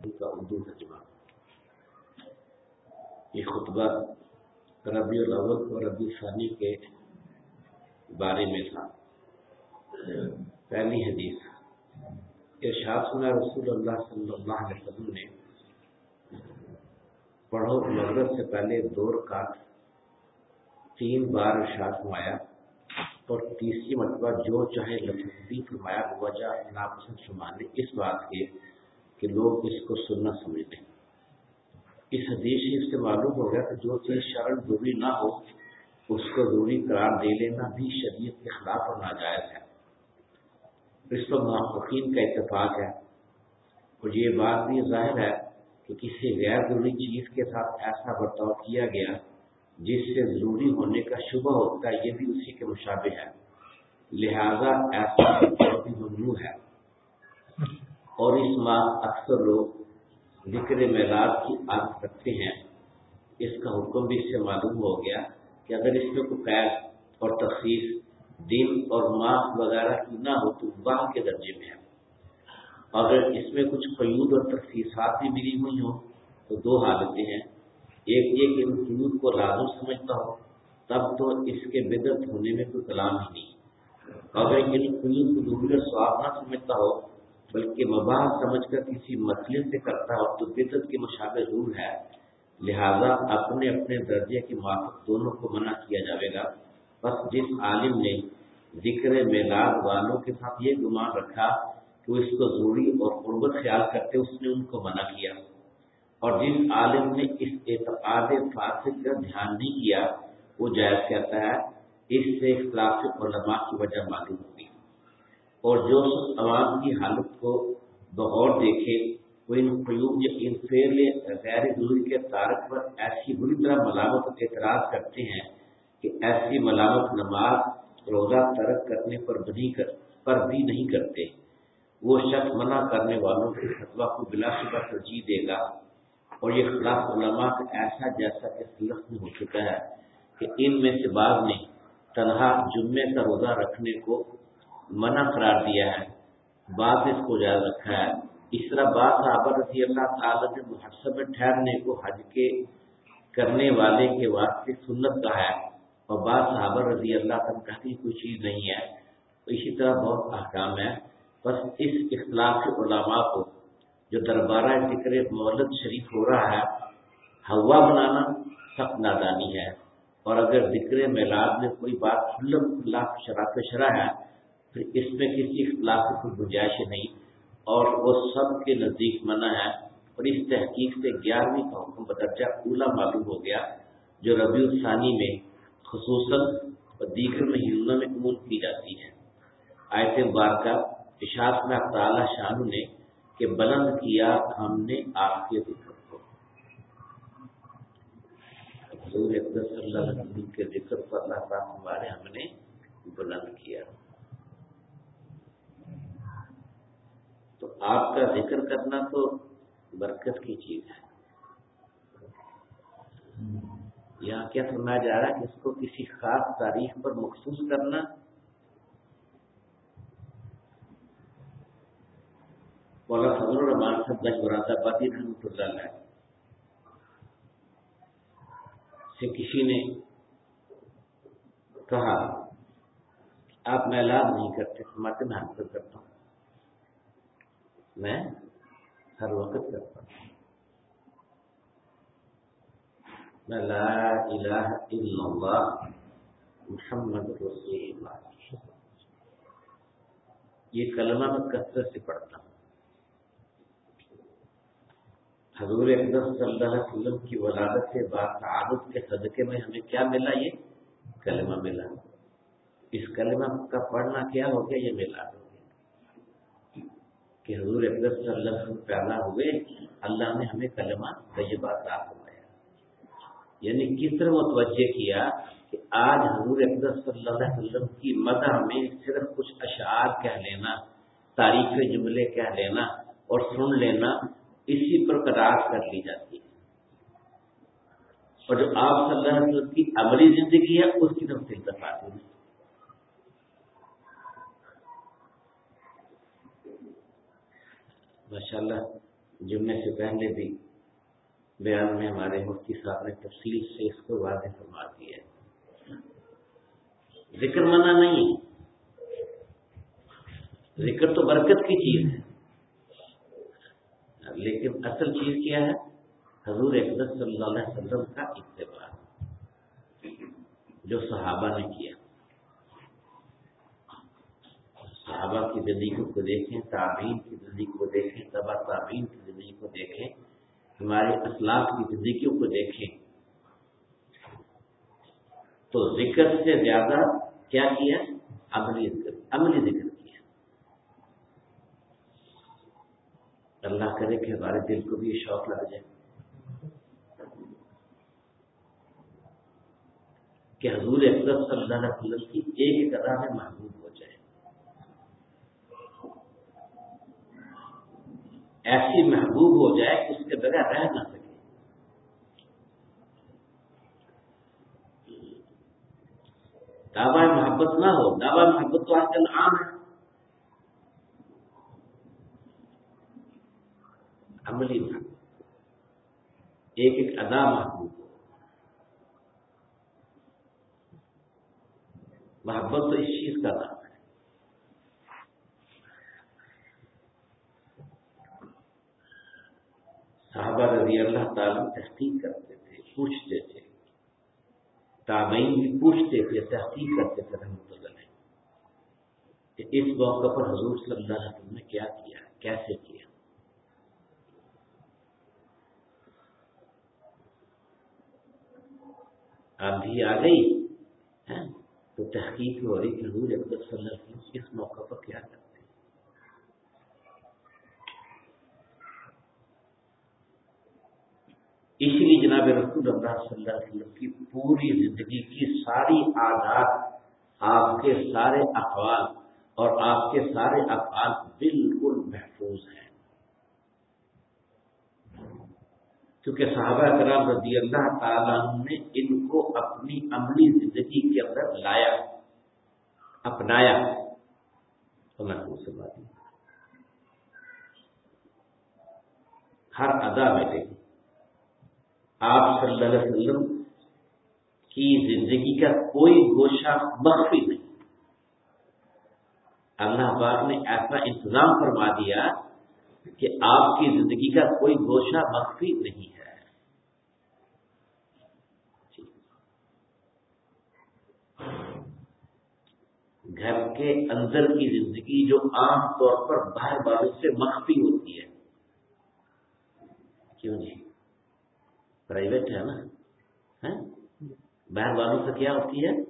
ان کا اردو ترجمہ۔ یہ خطبہ ربیع الاول اور ربیع الثانی کے بارے میں تھا۔ پہلی حدیث، ارشاد سنا رسول اللہ صلی اللہ علیہ وسلم نے، پڑھو مغرب سے پہلے 2 رکعت 3 بار ارشاد فرمایا، اور تیسری مرتبہ جو چاہے لفظی فرمایا، وجہ ناپسند فرمانے اس بات کے کہ لوگ اس کو سنت سمجھ لیں۔ اس حدیث شریف سے معلوم ہو گیا کہ جو چیز شرعاً ضروری نہ ہو اس کو ضروری قرار دے لینا بھی شریعت کے خلاف اور ناجائز ہے۔ اس پر محققین کا اتفاق ہے، اور یہ بات بھی ظاہر ہے کہ کسی غیر ضروری چیز کے ساتھ ایسا برتاؤ کیا گیا جس سے ضروری ہونے کا شبہ ہوتا ہے، یہ بھی اسی کے مشابہ ہے، لہذا ایسا برتاؤ بھی ممنوع ہے۔ اور اس ماہ اکثر لوگ ذکر میلاد کی عادت رکھتے ہیں۔ اس کا حکم بھی اس سے معلوم ہو گیا کہ اگر اس میں کوئی قید اور تخصیص دن اور ماہ وغیرہ کی نہ ہو تو واہ کے درجے میں ہے۔ اگر اس میں کچھ قیود اور تخصیصات بھی ملی ہوئی ہوں تو 2 حالتیں ہیں، ایک یہ کہ ان قیود کو لازم سمجھتا ہو، تب تو اس کے بدعت ہونے میں کوئی کلام ہی نہیں۔ اگر ان قیود کو ضروری اور ثواب نہ سمجھتا ہو بلکہ مباح سمجھ کر کسی مسئلے سے کرتا ہو تو بدعت کے مشابہ ضرور ہے، لہذا اپنے اپنے درجے کے موافق دونوں کو منع کیا جائے گا۔ بس جس عالم نے ذکر میلاد والوں کے ساتھ یہ گمان رکھا کہ وہ اس کو ضروری اور قربت خیال کرتے، اس نے ان کو منع کیا، اور جس عالم نے اس اعتقاد فاسد کا دھیان نہیں کیا وہ جائز کہتا ہے۔ اس سے اختلاف علماء کی وجہ معلوم ہوگی، اور جو عوام کی حالت کو بغور دیکھے وہ ان قیود یا ان فعل غیر ضروری کے تارک پر ایسی بری طرح ملامت اور اعتراض کرتے ہیں کہ ایسی ملامت نماز روزہ ترک کرنے پر بھی نہیں کرتے۔ وہ شخص منع کرنے والوں کے فتویٰ کو بلا شبہ ترجیح دے گا، اور یہ خلاف علماء کا ایسا جیسا کہ سلف میں ہو چکا ہے کہ ان میں سے بعض نے تنہا جمعے کا روزہ رکھنے کو منع قرار دیا ہے، بعض نے اس کو جائز رکھا ہے۔ اس طرح بعض صحابہ رضی اللہ تعالیٰ نے محسب میں ٹھہرنے کو حج کے کرنے والے کے واسطے سنت کہا ہے، اور بعض صحابہ رضی اللہ تعالیٰ کہتے ہیں کوئی چیز نہیں ہے۔ تو اسی طرح بہت احکام ہے۔ بس اس اختلاف کے علماء کو جو دربارہ ذکر مولد شریف ہو رہا ہے ہوا بنانا سخت نادانی ہے، اور اگر ذکر میلاد میں کوئی بات خلاف شرع ہے پھر اس میں کسی اختلاف کی کوئی گنجائش نہیں، اور وہ سب کے نزدیک منع ہے۔ اور اس تحقیق سے 11ویں کا حکم بدرجہ اولا معلوم ہو گیا، جو ربیع الثانی میں خصوصاً اور دیگر مہینوں میں عموم کی جاتی ہے۔ آیت مبارکہ ارشاد میں تعالی شان نے کہ بلند کیا ہم نے آپ کے ذکر کو، حضور اقدس صلی اللہ علیہ وسلم کے ذکر کو اللہ پاک ہمارے ہم نے بلند کیا۔ تو آپ کا ذکر کرنا تو برکت کی چیز ہے۔ یہاں کیا فرمایا جا رہا ہے کہ اس کو کسی خاص تاریخ پر مخصوص کرنا مولانا فضل الرحمان صاحب گنج مراد آبادی رحمۃ اللہ علیہ سے کسی نے کہا آپ میلاد نہیں کرتے، فرماتے میں ہر وقت کرتا ہوں، میں ہر وقت کرتا ہوں، میں لا الہ الا اللہ محمد رسول اللہ یہ کلمہ میں کثرت سے پڑھتا ہوں۔ حضور اقدس صلی اللہ علیہ وسلم کی ولادت سے باطاعت کے صدقے میں ہمیں کیا ملا؟ یہ کلمہ ملا۔ اس کلمہ کا پڑھنا کیا ہو گیا؟ یہ میلاد ہو گیا کہ حضور اقدس صلی اللہ علیہ وسلم پیدا ہوئے، اللہ نے ہمیں کلمہ طیبہ عطا فرمایا، یعنی کس طرح متوجہ کیا کہ آج حضور اقدس صلی اللہ علیہ وسلم کی مدح میں صرف کچھ اشعار کہہ لینا، تعریف جملے کہہ لینا اور سن لینا، اسی پر قناعت کر لی جاتی ہے، اور جو آپ صلی اللہ علیہ وسلم کی عملی زندگی ہے اس کی طرف التفات ہوئی۔ ماشاءاللہ جمعے سے پہلے بھی بیان میں ہمارے مفتی صاحب نے تفصیل سے اس کو واضح فرما دیا ہے۔ ذکر منع نہیں، ذکر تو برکت کی چیز ہے، لیکن اصل چیز کیا ہے؟ حضور اقدس صلی اللہ علیہ وسلم کا اتباع، جو صحابہ نے کیا۔ صحابہ کی زندگی کو دیکھیں، تابعین کی زندگی کو دیکھیں، تبع تابعین کی زندگی کو دیکھیں، ہمارے اسلاف کی زندگیوں کو دیکھیں، تو ذکر سے زیادہ کیا کیا؟ عملی ذکر کیا۔ اللہ کرے کہ ہمارے دل کو بھی شوق لگ جائے کہ حضور اقدس صلی اللہ علیہ وسلم کی ایک ادا میں محبوب ہو جائے، ایسی محبوب ہو جائے کہ اس کے بغیر رہ نہ سکے۔ دعویٰ محبت نہ ہو، دعویٰ محبت تو آج کل عام ہے، عملی محبت، ایک ایک ادا محبوب ہو۔ محبت تو اس چیز کا نام ہے۔ صحابہ رضی اللہ تعالیٰ تحقیق کرتے تھے، پوچھتے تھے، تابعین بھی پوچھتے تھے، تحقیق کرتے تھے رحمۃ اللہ علیہ کہ اس موقع پر حضور صلی اللہ علیہ وسلم نے کیا کیا، کیسے کیا۔ آندھی آ گئی ہے تو تحقیق ہو رہی کہ حضور اقدس صلی اللہ علیہ وسلم اس موقع پر کیا کرتے ہیں۔ اس لیے جناب رسول اللہ صلی اللہ علیہ وسلم کی پوری زندگی کی ساری عادات، آپ کے سارے اقوال اور آپ کے سارے افعال بالکل محفوظ ہیں، کیونکہ صحابہ کرام رضی اللہ تعالیٰ نے ان کو اپنی عملی زندگی کے اندر لایا، اپنایا تو محفوظ سے بات ہر ادا میں دیکھیں آپ صلی اللہ علیہ وسلم کی زندگی کا کوئی گوشہ مخفی نہیں۔ اللہ پاک نے ایسا انتظام فرما دیا کہ آپ کی زندگی کا کوئی گوشہ مخفی نہیں ہے۔ گھر کے اندر کی زندگی جو عام طور پر باہر والوں سے مخفی ہوتی ہے، کیوں جی؟ پرائیویٹ ہے نا، باہر والوں سے کیا ہوتی ہے؟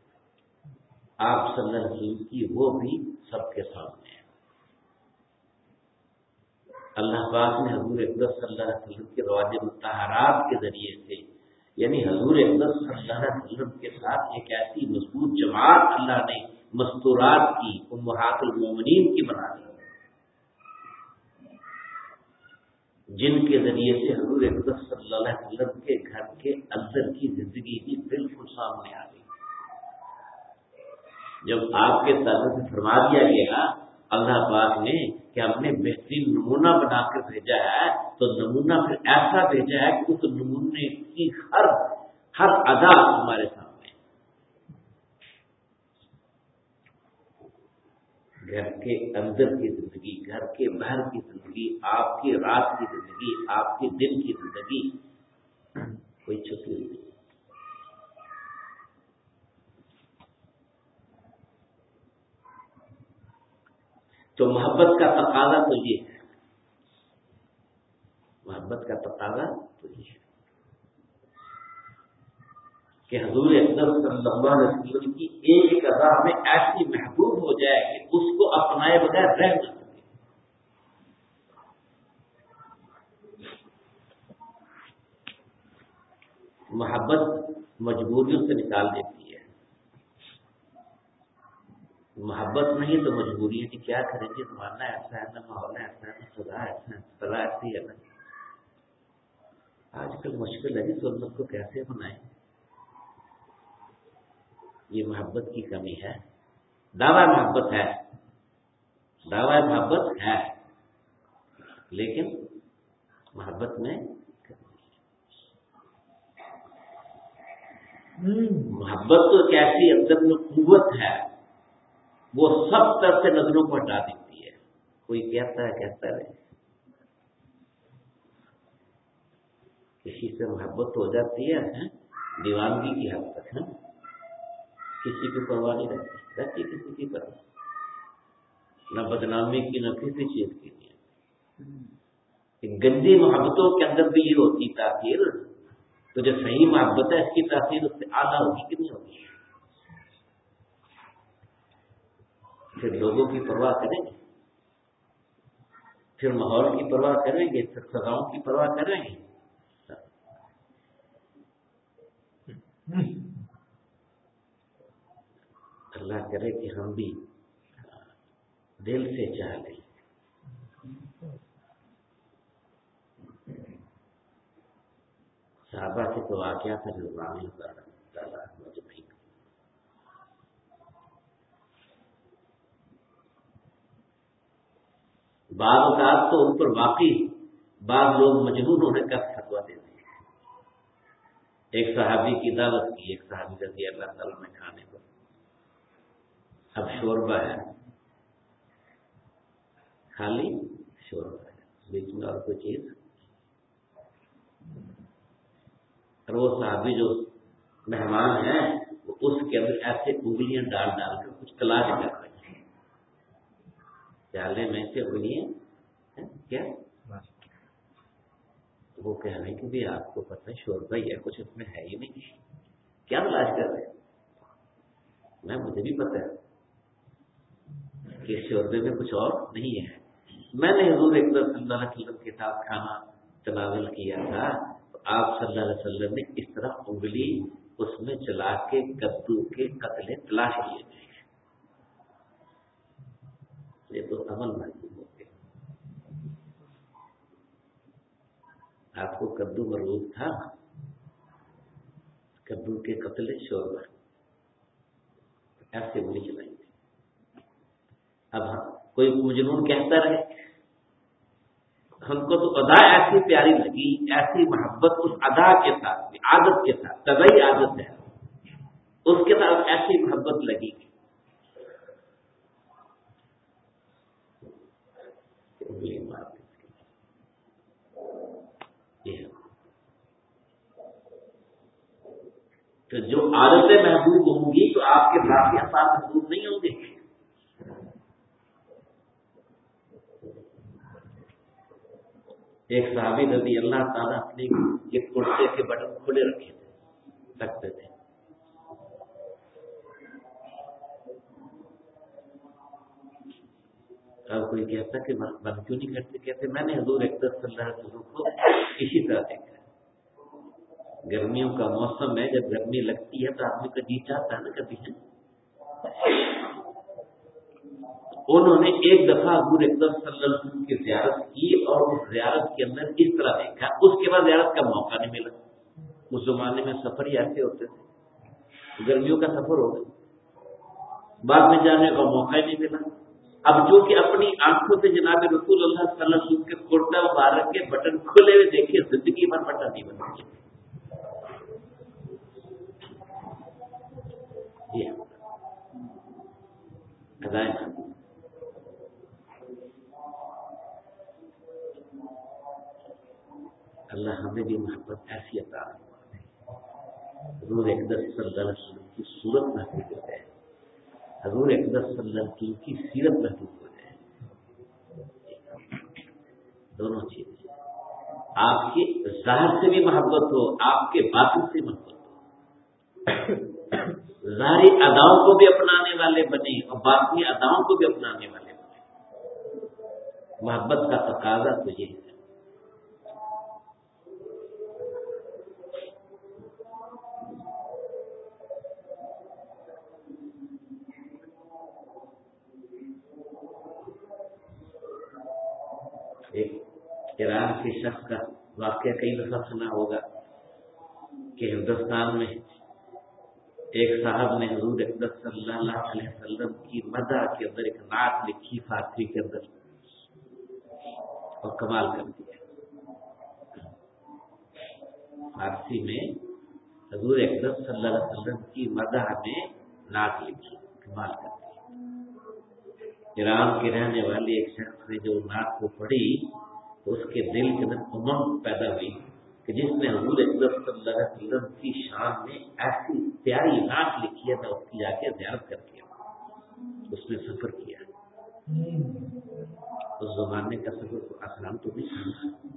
آپ صلی اللہ علیہ وسلم کی وہ بھی سب کے سامنے ہے۔ اللہ پاک نے حضور اقدس صلی اللہ علیہ وسلم کے رواج مطہرات کے ذریعے سے، یعنی حضور اقدس صلی اللہ علیہ وسلم کے ساتھ ایک ایسی مضبوط جماعت اللہ نے مستورات کی، امہات المومنین کی بنا دی، جن کے ذریعے سے حضور اقدس صلی اللہ علیہ وسلم کے گھر کے اندر کی زندگی بھی بالکل سامنے آ گئی۔ جب آپ کے تعلق سے فرما دیا گیا اللہ پاک نے کہ ہم نے بہترین نمونہ بنا کر بھیجا ہے، تو نمونہ پھر ایسا بھیجا ہے کہ اس نمونے کی ہر ادا ہمارے سامنے ہے۔ گھر کے اندر کی زندگی، گھر کے باہر کی زندگی، آپ کی رات کی زندگی، آپ کے دن کی زندگی، کوئی چھپی نہیں۔ تو محبت کا تقاضا تو یہ ہے، محبت کا تقاضا تو یہ ہے کہ حضور اقدس صلی اللہ علیہ وسلم کی ایک ادا میں ایسی محبوب ہو جائے کہ اس کو اپنائے بغیر رہ نہ سکے۔ محبت مجبوریوں سے نکال دیتی ہے، محبت نہیں تو مجبوری ہے کہ کیا کریں گے، زمانہ ایسا ہے نا، ماحول ایسا ہے نا، سزا ایسا ہے، سزا ایسی ہے نا۔ آج کل مشکل ہے کہ سنت کو کیسے بنائیں، یہ محبت کی کمی ہے۔ دعویٰ محبت ہے، دعویٰ محبت ہے، لیکن محبت میں محبت تو ایک ایسی اندر میں قوت ہے، وہ سب طرف سے نظروں کو ہٹا دیتی ہے. کوئی کہتا رہے، کسی سے محبت ہو جاتی ہے دیوانگی کی حد تک، کسی کی پرواہ نہیں رہتی کسی کی پرواہ، نہ بدنامی کی نہ کسی چیز کی نہیں. گندی محبتوں کے اندر بھی یہ ہوتی تاثیر، تو جو صحیح محبت ہے اس کی تاثیر اس سے اعلیٰ ہوگی کہ نہیں ہوگی؟ پھر لوگوں کی پرواہ کریں گے، پھر ماحول کی پرواہ کریں گے، پھر سزاؤں کی پرواہ کریں گے. اللہ کرے کہ ہم بھی دل سے چاہ لیں. صحابہ کے تو واقعات ہے رضوان اللہ تعالیٰ مجمعین. بعض اوقات تو ان پر واقعی بعض لوگ مجنون ہونے کا فتویٰ دیتے ہیں. ایک صحابی کی دعوت کی، ایک صحابی رضی اللہ تعالیٰ نے کھانے کو، اب شوربہ ہے، خالی شوربہ ہے، بیچ میں اور کوئی چیز. اور وہ صحابی جو مہمان ہیں وہ اس کے اندر ایسے انگلیاں ڈال ڈال کر کچھ تلاش کر رہے ہیں. پیالے میں سے انگلیاں کیا، وہ کہہ رہے ہیں کہ بھی آپ کو پتہ ہے شوربہ ہی ہے، کچھ اس میں ہے ہی نہیں، کیا تلاش کر رہے ہیں؟ مجھے بھی پتہ ہے کہ شوربے میں کچھ اور نہیں ہے. میں نے حضور اکرم صلی اللہ علیہ وسلم کے ساتھ کھانا تناول کیا تھا، تو آپ صلی اللہ علیہ وسلم نے اس طرح انگلی اس میں چلا کے کدو کے قطرے تلاش کیے تھے. یہ تو عمل محسوس ہو گیا. آپ کو کدو مرغوب تھا، کدو کے قتلے شوربہ ایسے انگلی چلائی تھی. اب کوئی مجنون کہتا رہے ہم کو تو ادا ایسی پیاری لگی، ایسی محبت اس ادا کے ساتھ، عادت کے ساتھ، طبعی عادت ہے اس کے ساتھ ایسی محبت لگی انگلی مار دی. تو جو عادتیں محبوب ہوں گی تو آپ کے باقی افعال محبوب نہیں ہوں گے. ایک صحابی رضی اللہ تعالیٰ اپنے یہ کرتے کے بٹن کھلے رکھتے تھے. اب کوئی کہتا کہ بند کیوں نہیں کرتے؟ کہتے میں نے حضور اکرم صلی اللہ علیہ وسلم کو اسی طرح دیکھا. گرمیوں کا موسم ہے، جب گرمی لگتی ہے تو آدمی کا جی چاہتا ہے نا کبھی ہے. انہوں نے ایک دفعہ حضور اکرم صلی اللہ علیہ وسلم کی زیارت کی اور اس زیارت کے اندر اس طرح دیکھا. اس کے بعد زیارت کا موقع نہیں ملا. اس زمانے میں سفر ہی ایسے ہوتے تھے، گرمیوں کا سفر ہو گیا، بعد میں جانے کا موقع ہی نہیں ملا. اب جو کہ اپنی آنکھوں سے جناب رسول اللہ صلی اللہ علیہ وسلم کے کرتا مبارک کے بٹن کھلے ہوئے دیکھے، زندگی بھر بٹن نہیں بنا. اللہ ہمیں بھی محبت ایسی عطا فرمائے. حضور اقدس صلی اللہ علیہ وسلم کی صورت محبوب ہو جائے، حضور اقدس صلی اللہ علیہ وسلم کی سیرت محبوب ہو جائے. دونوں چیزیں، آپ کے ظاہر سے بھی محبت ہو، آپ کے باطن سے محبت ہو. ظاہری اداؤں کو بھی اپنانے والے بنے اور باطنی اداؤں کو بھی اپنانے والے بنے. محبت کا تقاضا تو یہ ہے. ایک ایران کے شخص کا واقعہ کئی دفعہ سنا ہوگا کہ ہندوستان میں ایک صاحب نے حضور اقدس صلی اللہ علیہ وسلم کی مدح کے اندر ایک نعت لکھی فارسی کے اندر اور کمال کر دیا. فارسی میں حضور اکرم صلی اللہ علیہ وسلم کی مدح میں نعت لکھی، کمال کرتی ہے۔ ایران کے رہنے والے ایک شخص نے جو نعت کو پڑھی تو اس کے دل کے اندر امنگ پیدا ہوئی کہ جس نے حضور اکرم صلی اللہ علیہ وسلم کی شان میں ایسی پیاری نعت لکھی ہے، میں اس کی جا کے زیارت کر کے اس میں سفر کیا۔ اس زمانے کا سفر تو آسان تو نہیں تھا۔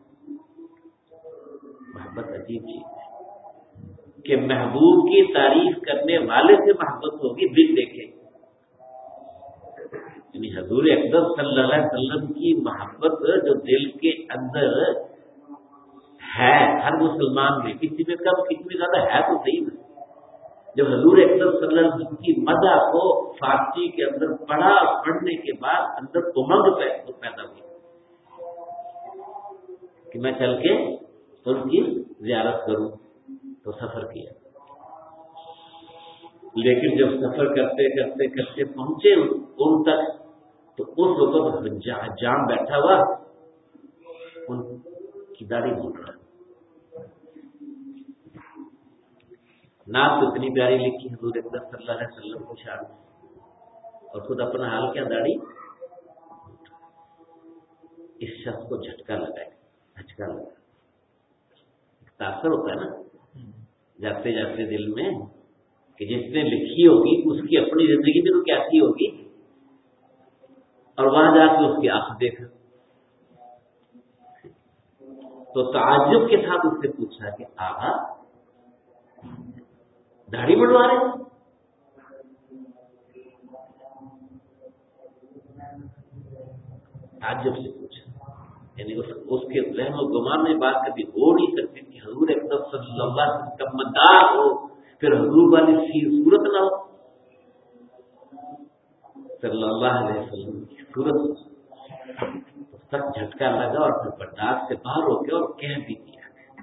محبت عجیب چیز ہے کہ محبوب کی تعریف کرنے والے سے محبت ہوگی، دل دیکھے، یعنی حضور اکرم صلی اللہ علیہ وسلم کی محبت جو دل کے اندر ہے ہر مسلمان میں، کسی میں کم کسی میں زیادہ ہے تو صحیح نا۔ جب حضور اکرم صلی اللہ علیہ وسلم کی مدح کو فارسی کے اندر پڑھا، پڑھنے کے بعد اندر امنگ پیدا ہوئی کہ میں چل کے ان کی زیارت کروں، تو سفر کیا۔ لیکن جب سفر کرتے کرتے کرتے پہنچے ان تک تو اس وقت جام بیٹھا ہوا، ان کی داڑھی بول رہا، نعت تو اتنی پیاری لکھی حضور اکرم صلی اللہ علیہ وسلم کی شان میں، اور خود اپنا حال کیا، داڑھی۔ اس شخص کو جھٹکا لگا، تاثر ہوتا ہے نا جاتے جاتے دل میں کہ جس نے لکھی ہوگی اس کی اپنی زندگی میں تو کیسی ہوگی، اور وہاں جا کے اس کی آنکھ دیکھا تو تعجب کے ساتھ اس سے پوچھا کہ آقا داڑھی بڑھوا رہے ہیں؟ تعجب سے پوچھا، یعنی اس کے ذہن و گمان میں بات کبھی ہو نہیں سکتی کہ حضور اکرم صلی اللہ علیہ وسلم کا مداح ہو پھر حضور والی صورت نہ ہو، صلی اللہ علیہ وسلم کی صورت سخت جھٹکا لگا، اور پھر برداشت سے باہر ہو گیا اور کہہ بھی دیا۔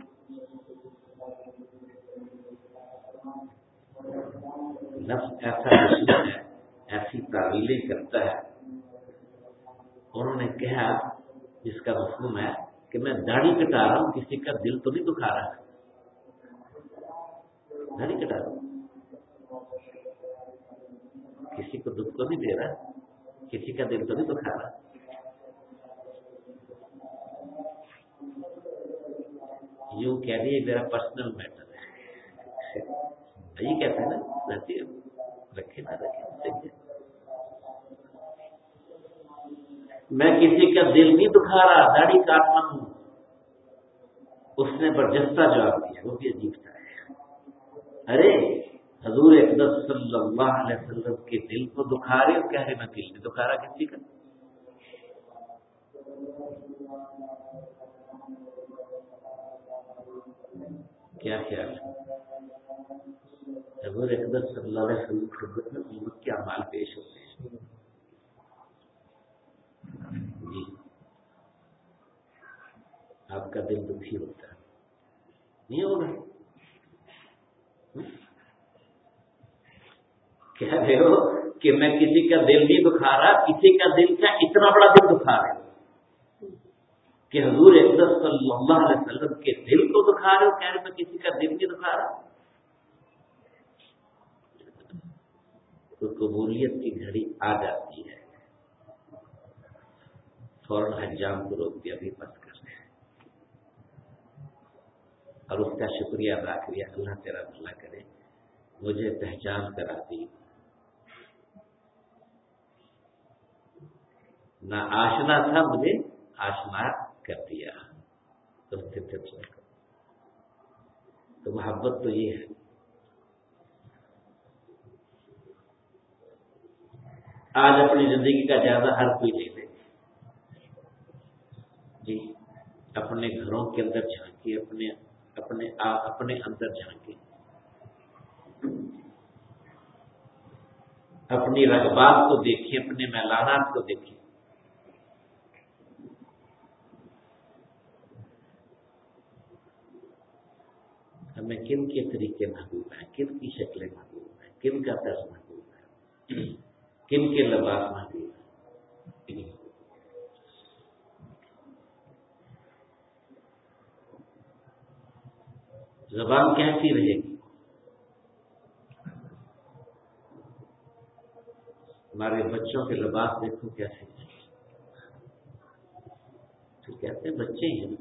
نفس ایسا دشمن ہے، ایسی تعویلیں کرتا ہے۔ انہوں نے کہا جس کا مفہوم ہے کہ میں داڑھی کٹا رہا ہوں، کسی کا دل تو نہیں دکھا رہا، داڑھی کٹا رہا ہوں کسی کو دکھ تو نہیں دے رہا، کسی کا دل تو نہیں دکھا رہا۔ یوں کہہ دیے میرا پرسنل میٹر ہے، یہ کہتے ہیں نا، رکھے نہ رکھے، میں کسی کا دل نہیں دکھا رہا، داڑھی کاٹ رہا ہوں۔ اس نے برجستہ جواب دیا، وہ بھی عجیب تھا، ارے حضور اکرم صلی اللہ علیہ وسلم کے دل کو دکھا رہے ہو، کہہ رہے میں دل نہیں دکھا رہا کسی کا۔ کیا خیال ہے حضور اکرم صلی اللہ علیہ وسلم کی خدمت میں امت کے اعمال پیش ہوتے ہیں؟ جی، آپ کا دل دکھی ہوتا ہے، نہیں ہوگا؟ کہہ رہے ہو کہ میں کسی کا دل نہیں دکھا رہا، کسی کا دل کا اتنا بڑا دل دکھا رہے ہو کہ حضور اکرم صلی اللہ علیہ وسلم کے دل کو دکھا رہے ہو، کہہ رہے میں کسی کا دل نہیں دکھا رہا۔ تو قبولیت کی گھڑی آ جاتی ہے، فوراً حجام کو روک دیا، بھی بس کر رہے ہیں، اور اس کا شکریہ ادا کیا، اللہ تیرا بھلا کرے، مجھے پہچان کرا دی، نہ آشنا تھا مجھے آشنا کر دیا۔ تو محبت تو یہ ہے۔ آج اپنی زندگی کا جائزہ ہر کوئی لے لے جی، اپنے گھروں کے اندر جھانکے، اپنے اندر جھانکے، اپنی رغبات کو دیکھیں، اپنے میلانات کو دیکھیں۔ ہمیں کن کے طریقے محبوب ہیں، کن کی شکلیں محبوب ہیں، کن کا طرز محبوب ہے، کن کے لباس محبوب ہیں۔ زبان کیسی رہے گی؟ ہمارے بچوں کے لباس دیکھو کیسے ہیں، تو کہتے ہیں بچے ہیں،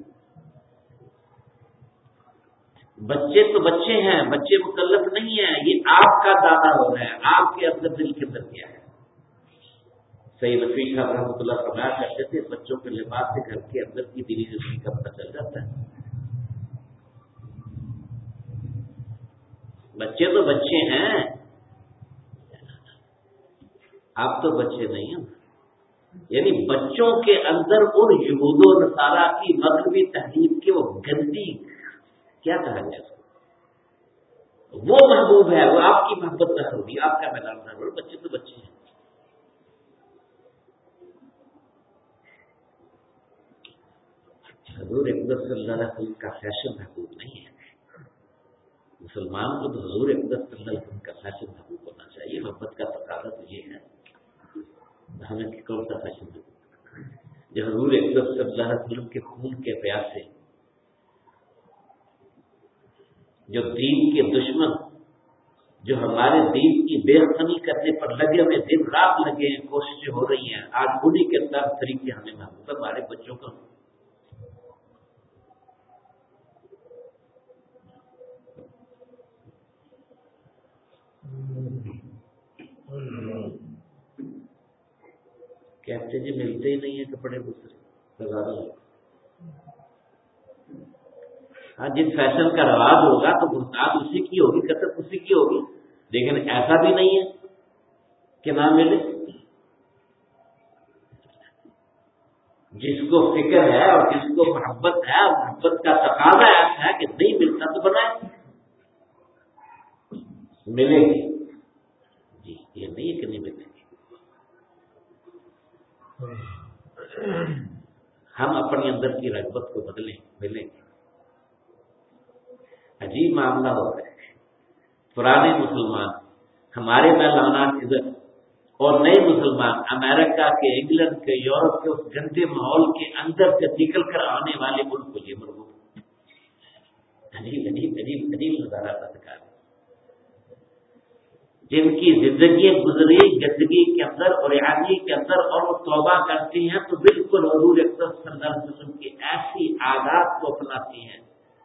بچے تو بچے ہیں، بچے مکلف نہیں ہیں، یہ آپ کا دادا ہو رہا ہے، آپ کے اندر دل کے اندر کیا ہے۔ سید رفیع صاحب رحمۃ اللہ فرمایا کرتے تھے بچوں کے لباس سے گھر کے اندر کی دینی زندگی کا پتہ چل جاتا ہے۔ بچے تو بچے ہیں، آپ تو بچے نہیں ہیں، یعنی بچوں کے اندر ان یہود و نصارا کی مغربی تہذیب کے وہ گندی کیا کہا جائے اس کو، وہ محبوب ہے، وہ آپ کی محبت نہ ہوگی، آپ کا میدان نہ ہوگا، بچے تو بچے ہیں۔ حضور اقدس صلی اللہ علیہ وسلم کا فیشن محبوب نہیں ہے، مسلمان کو تو حضور اقدس صلی اللہ علیہ وسلم کا فیشن محبوب ہونا چاہیے۔ محبت کا تقاضا تو یہ ہے، ہمیں کون سا فیشن محبوب جو حضور اقدس صلی اللہ علیہ وسلم کے خون کے پیاس سے، جو دین کے دشمن، جو ہمارے دین کی بے خمی کرنے پر لگے ہوئے دن رات لگے ہیں، کوششیں ہو رہی ہیں، آج انہی کے طرف طریقے ہمیں محبوب ہے، ہمارے بچوں کا۔ کہتے جی ملتے ہی نہیں ہیں کپڑے دوسرے بازاروں میں، ہاں جس فیشن کا رواج ہوگا تو بنیاد اسی کی ہوگی، کثرت اسی کی ہوگی، لیکن ایسا بھی نہیں ہے کہ نہ ملے۔ جس کو فکر ہے اور جس کو محبت ہے، محبت کا تقاضا ایسا ہے کہ نہیں ملتا تو بنائے، ملے گی جی، یہ نہیں ہے کہ نہیں ملے گی۔ ہم اپنے اندر کی رغبت کو بدلیں، ملیں گے۔ عجیب معاملہ ہو رہا ہے، پرانے مسلمان ہمارے میدانات ادھر اور نئے مسلمان امریکہ کے، انگلینڈ کے، یورپ کے اس گندے ماحول کے اندر سے نکل کر آنے والے ملک کو یہ مرغوب، عجیب عجیب عجیب عجیب نظارہ کا دکھا ہے، جن کی زندگی گزری گندگی کے اندر اور عادی کے اندر، اور وہ توبہ کرتی ہیں تو بالکل حضور اکرم صلی اللہ علیہ وسلم کی ایسی عادات کو اپناتی ہیں،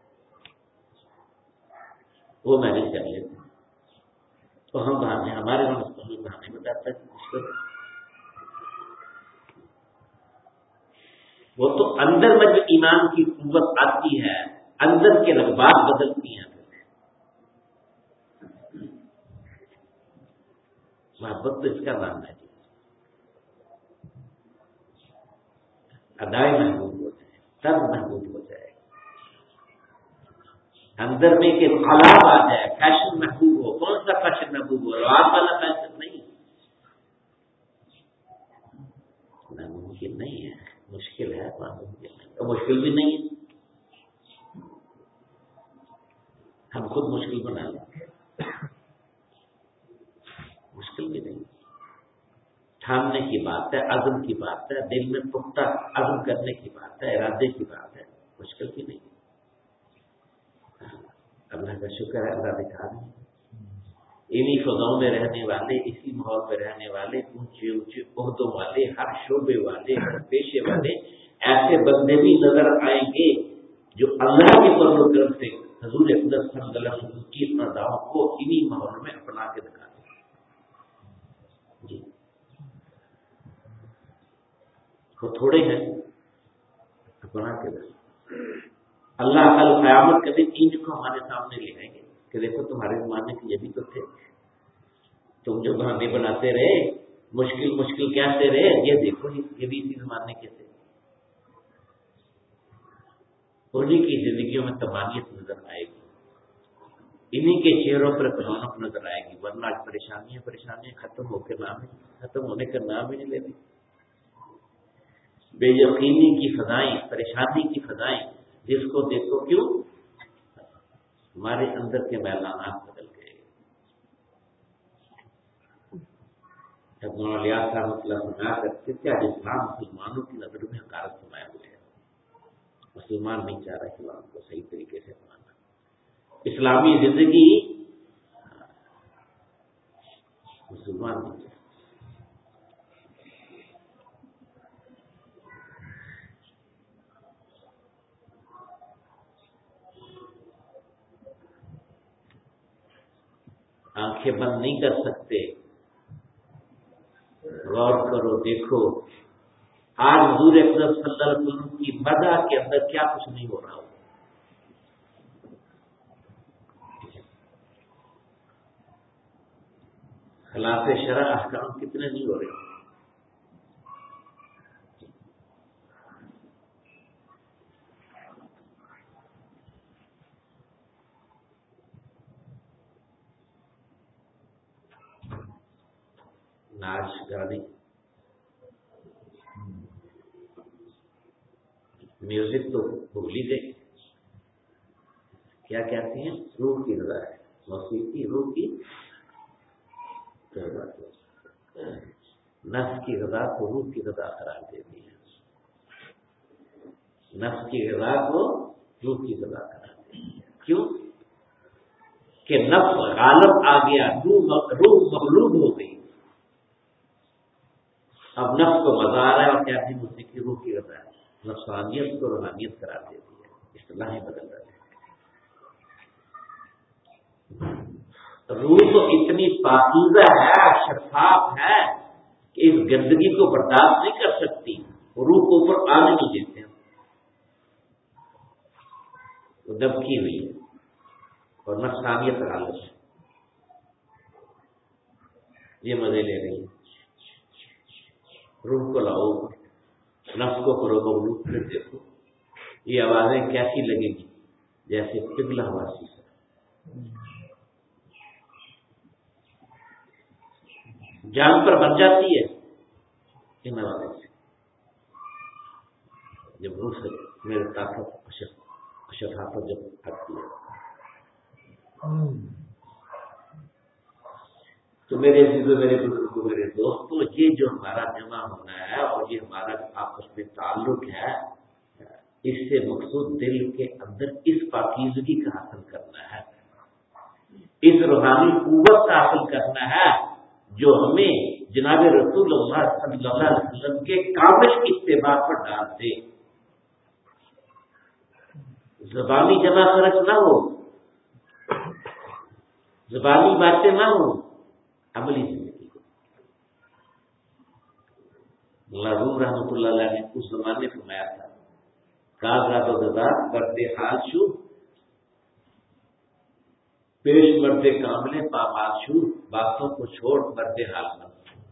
وہ میں نہیں کر لیتی، تو ہم بہانے، ہمارے مستقبل بہانے بتاتا ہے کہ وہ تو اندر میں جو ایمان کی قوت آتی ہے، اندر کے رغبات بدلتی ہیں، محبت تو اس کا نام ہے جی، ادائے محبوب ہو جائے، تب محبوب ہو جائے، اندر میں کہ خلاب آ جائے، فیشن محبوب ہو۔ کون سا فیشن محبوب ہو؟ رواج والا فیشن نہیں، ناممکن نہیں ہے، مشکل ہے، ناممکن نہیں، اور مشکل بھی نہیں ہے، ہم خود مشکل بنا لیں گے، مشکل بھی نہیں، تھامنے کی بات ہے، عزم کی بات ہے، دل میں پختہ عزم کرنے کی بات ہے، ارادے کی بات ہے، مشکل بھی نہیں۔ اللہ کا شکر ہے، اللہ دکھا دیں، انہی فضاؤں میں رہنے والے، اسی ماحول میں رہنے والے، اونچے اونچے عہدوں والے، ہر شعبے والے، ہر پیشے والے ایسے بندے بھی نظر آئیں گے جو اللہ کے فضل و کرم سے حضور اقدس صلی اللہ علیہ وسلم کی اداؤں کو انہی ماحول میں اپنا کے دکھا دیں جی۔ وہ تھوڑے ہیں، اپنا کے دکھا، اللہ کل قیامت کے دن ان کو ہمارے سامنے لے آئیں گے کہ دیکھو تمہارے زمانے کے یہ بھی تو تھے، تم جو بہانے بناتے رہے، مشکل مشکل کہتے رہے، یہ دیکھو یہ بھی اسی زمانے کے تھے۔ انہی کی زندگیوں میں تمانیت نظر آئے گی، انہی کے چہروں پر رونق نظر آئے گی، ورنہ آج پریشانیاں ختم ہو کے نام ختم ہونے کا نام ہی نہیں لیتی، بے یقینی کی فضائیں، پریشانی کی فضائیں، جس کو دیکھو کیوں ہمارے اندر کے میدانات بدل گئے۔ مولانا الیاس صاحب مطلب فرمایا کرتے تھے آج اسلام مسلمانوں کی نظر میں حقارت فرمایا ہوئے ہے، مسلمان نہیں چاہ رہا اسلام کو صحیح طریقے سے اپنانا، اسلامی زندگی مسلمان نہیں ہے۔ آنکھیں بند نہیں کر سکتے، غور کرو، دیکھو آج حضور اکرم صلی اللہ علیہ وسلم کی مدح کے اندر کیا کچھ نہیں ہو رہا ہو۔ خلاف شرع احکام کتنے نہیں ہو رہے۔ ناچ گانے، میوزک تو بھول ہی دے، کیا کہتے ہیں روح کی غذا ہے، موسیقی روح کی غذا، نفس کی غذا کو روح کی غذا قرار دیتی ہے، نفس کی غذا کو روح کی غذا قرار دیتی ہے۔ کیوں کہ نفس غالب آ گیا، روح مغلوب ہو گئی، اب نفس کو مزہ آ رہا ہے اور کہتی موسیقی روح کی غذا ہے، نفسانیت کو روحانیت قرار دیتی ہے، اصطلاحیں بدل رہی ہے۔ روح تو اتنی پاکیزہ ہے، شفاف ہے کہ اس گندگی کو برداشت نہیں کر سکتی، روح کو اوپر آنے نہیں دیتے ہیں، وہ دبکی ہوئی ہے اور نفسانیت غالب ہے، یہ مزے لے رہی ہے۔ روح کو لاؤ، نفس کو کرو مغلوب، پھر دیکھو یہ آوازیں کیسی لگے گی، جیسے پگھلا ہوا شیشہ۔ جان پر بن جاتی ہے ان آوازوں سے، جب روح سے میرے طاقت شفافت جب آتی ہے۔ تو میرے عزیزوں، میرے بزرگوں، میرے دوستوں، یہ جو ہمارا جمع ہونا ہے اور یہ ہمارا آپس میں تعلق ہے، اس سے مقصود دل کے اندر اس پاکیزگی کا حاصل کرنا ہے، اس روحانی قوت کا حاصل کرنا ہے جو ہمیں جناب رسول اللہ صلی اللہ علیہ وسلم کے کامل اتباع پر ڈال دے۔ زبانی جمع خرچ نہ ہو، زبانی باتیں نہ ہو، عملی زندگی کو۔ مولانا روم رحمۃ اللہ علیہ نے اس زمانے میں فرمایا تھا، کاغذ و غذا برد حال شو، پیش مرد کاملے پامال شو، باتوں کو چھوڑ مرد حال بن،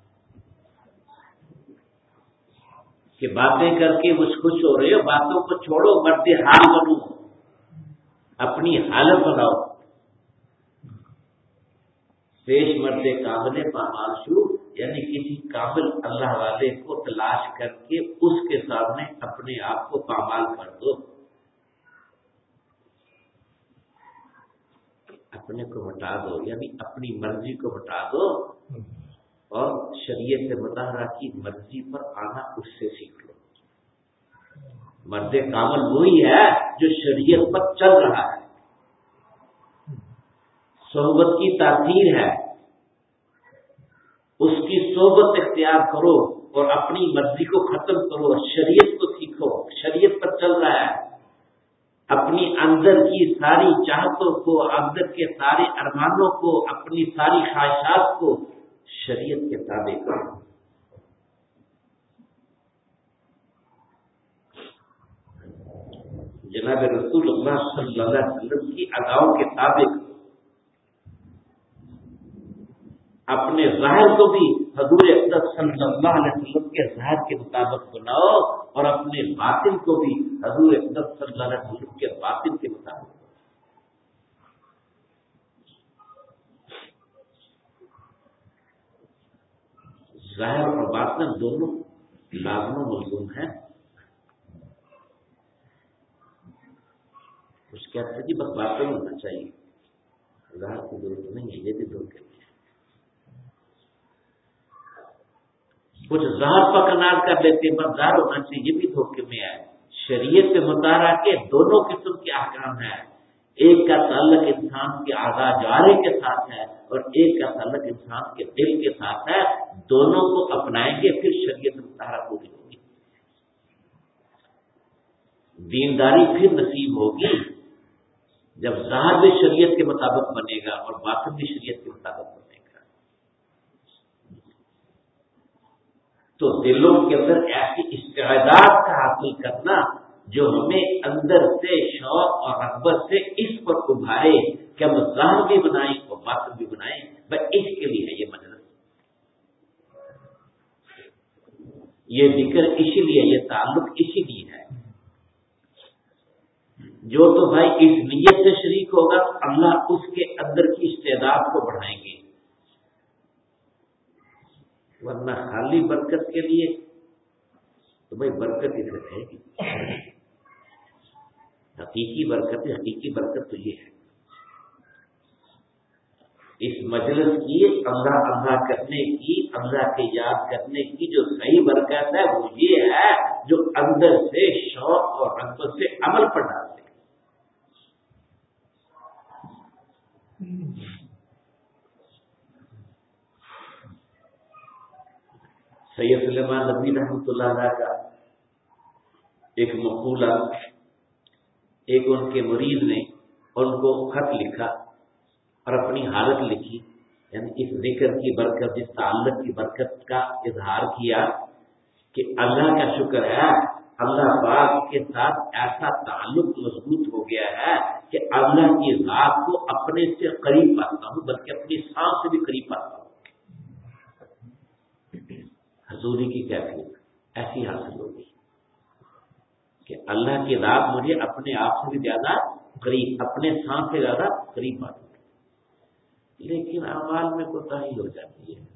کہ باتیں کر کے مجھ خوش ہو رہے ہو، باتوں کو چھوڑو، مرد حال بنو، اپنی حالت بناؤ۔ پیش مرد کاملے پامال شو یعنی کسی کامل اللہ والے کو تلاش کر کے اس کے سامنے اپنے آپ کو پامال کر دو، اپنے کو مٹا دو، یعنی اپنی مرضی کو مٹا دو اور شریعت مطہرہ کی مرضی پر آنا اس سے سیکھ لو۔ مرد کامل وہی ہے جو شریعت پر چل رہا ہے، صحبت کی تاثیر ہے، اس کی صحبت اختیار کرو اور اپنی مرضی کو ختم کرو، شریعت کو سیکھو، شریعت پر چل رہا ہے، اپنی اندر کی ساری چاہتوں کو، اندر کے سارے ارمانوں کو، اپنی ساری خواہشات کو شریعت کے تابع کرو۔ جناب رسول اللہ صلی اللہ علیہ وسلم کی اداؤں کے تابع کرو، اپنے ظاہر کو بھی حضور اکرم صلی اللہ علیہ وسلم کے ظاہر کے مطابق بناؤ اور اپنے باطن کو بھی حضور اکرم صلی اللہ علیہ وسلم کے باطن کے مطابق بناؤ۔ ظاہر اور باطن دونوں لازم و ملزوم ہیں۔ کچھ کہتے ہیں کہ بس باطن ہونا چاہیے، ظاہر کی ضرورت نہیں ہے، یہ بھی دھوکے میں ہے۔ کچھ ظاہر پر کنار کر لیتے ہیں، بس ظاہر ہونا چاہیے، یہ بھی دھوکے میں ہے۔ شریعت پہ مطالعہ کے دونوں قسم کے احکام ہیں، ایک کا تعلق انسان کے اعضاء جوارح کے ساتھ ہے اور ایک کا تعلق انسان کے دل کے ساتھ ہے. دونوں کو اپنائیں گے پھر شریعت مطہرہ پوری ہوگی. دینداری پھر نصیب ہوگی جب ظاہر بھی شریعت کے مطابق بنے گا اور باطن بھی شریعت کے مطابق بنے گا. تو دلوں کے اندر ایسی استعداد کا حاصل کرنا جو ہمیں اندر سے شوق اور رغبت سے اس پر ابھارے کہ ہم ظاہر بھی بنائیں اور باطن بھی بنائیں، بس اس کے لیے ہے یہ مجلس. یہ ذکر اسی لیے، یہ تعلق اسی لیے ہے. جو تو بھائی اس نیت سے شریک ہوگا اللہ اس کے اندر کی استعداد کو بڑھائیں گے، ورنہ خالی برکت کے لیے تو بھائی برکت ہی رہے گی. حقیقی برکت تو یہ ہے اس مجلس کی اللہ کرنے کی، اللہ کے یاد کرنے کی جو صحیح برکت ہے وہ یہ ہے جو اندر سے شوق اور رغبت سے عمل پر ڈالتے. سید سلیمان ندوی رحمۃ اللہ علیہ کا ایک مقولہ، ایک ان کے مرید نے ان کو خط لکھا اور اپنی حالت لکھی، یعنی اس ذکر کی برکت، اس تعلق کی برکت کا اظہار کیا کہ اللہ کا شکر ہے اللہ پاک کے ساتھ ایسا تعلق مضبوط ہو گیا ہے کہ اللہ کی ذات کو اپنے سے قریب پاتا ہوں، بلکہ اپنی سانس سے بھی قریب پاتا ہوں. حضوری کی کیفیت ایسی حاصل ہوگی کہ اللہ کی ذات مجھے اپنے آپ سے بھی زیادہ قریب، اپنے سانس سے زیادہ قریب پاتا ہوں. لیکن اعمال میں کوتاہی ہو جاتی ہے.